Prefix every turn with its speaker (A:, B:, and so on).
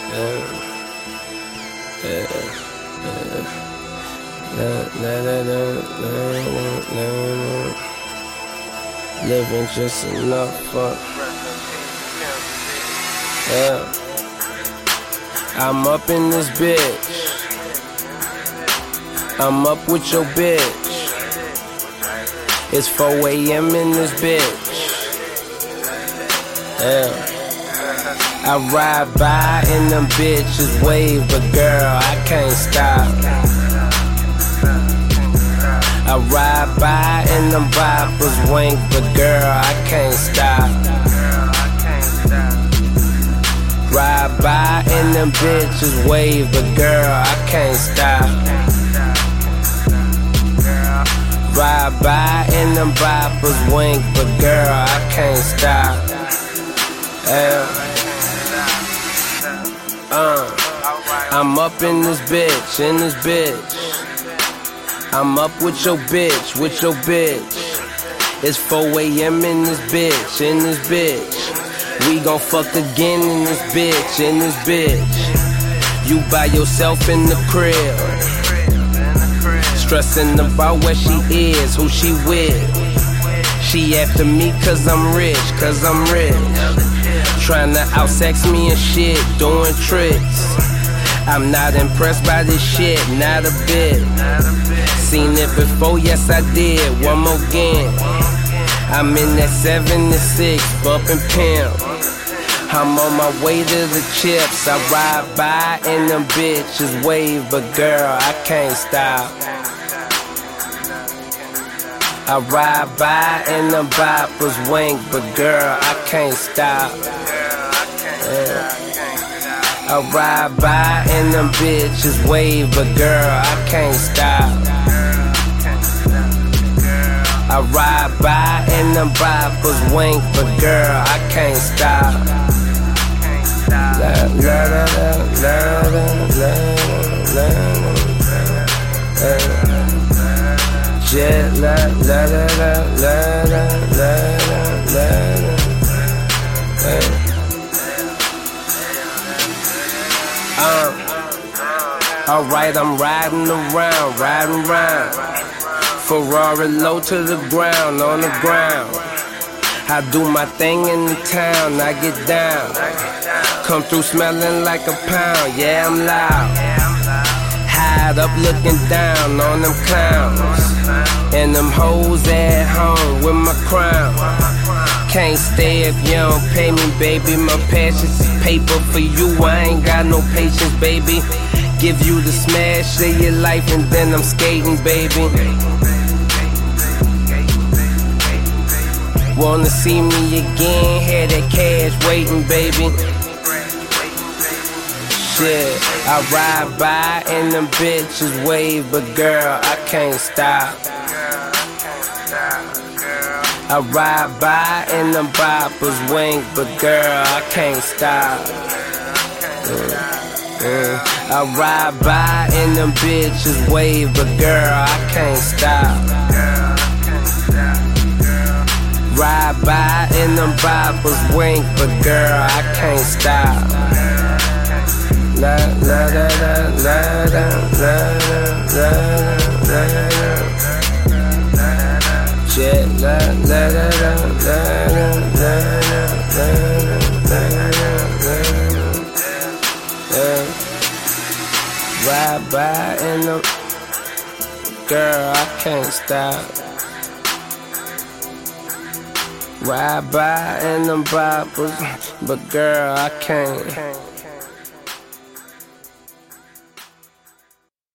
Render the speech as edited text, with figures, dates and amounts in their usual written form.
A: Living just enough for. Yeah. I'm up in this bitch. I'm up with your bitch. It's 4 a.m. in this bitch. Yeah. I ride by and them bitches wave, but girl, I can't stop. I ride by and them boppers wink, but girl, I can't stop. Ride by and them bitches wave, but girl, I can't stop. Ride by and them boppers wink, but girl, I can't stop. I'm up in this bitch, I'm up with your bitch, It's 4 a.m. in this bitch, We gon' fuck again in this bitch, You by yourself in the crib, stressing about where she is, who she with. She after me cause I'm rich, Tryna outsex me and shit, doing tricks. I'm not impressed by this shit, not a bit. Seen it before, yes I did, one more again. I'm in that 7 to 6, bumpin' pimp. I'm on my way to the chips. I ride by and them bitches wave, but girl, I can't stop. I ride by and them boppers wink, but girl, I can't stop. I ride by and them bitches wave, but girl, I can't stop. I ride by and them boppers wink, but girl, I can't stop. Jet lag, alright, I'm riding around. Ferrari low to the ground, on the ground. I do my thing in the town, I get down. Come through smelling like a pound, yeah, I'm loud. Hide up looking down on them clowns. And them hoes at home with my crown. Can't stay if you don't pay me, baby. My passion's paper for you, I ain't got no patience, baby. Give you the smash of your life and then I'm skating, baby. Wanna see me again, had that cash waiting, baby. Shit, I ride by and them bitches wave, but girl, I can't stop. I ride by and them boppers wink, but girl, I can't stop. I ride by and them bitches wave, but girl, I can't stop. Ride by and them boppers wink, but girl, I can't stop. La la la la la la la la la. Jet la la la la la la. Ride by and them, girl, I can't stop. Ride by and them boppers, but girl, I can't.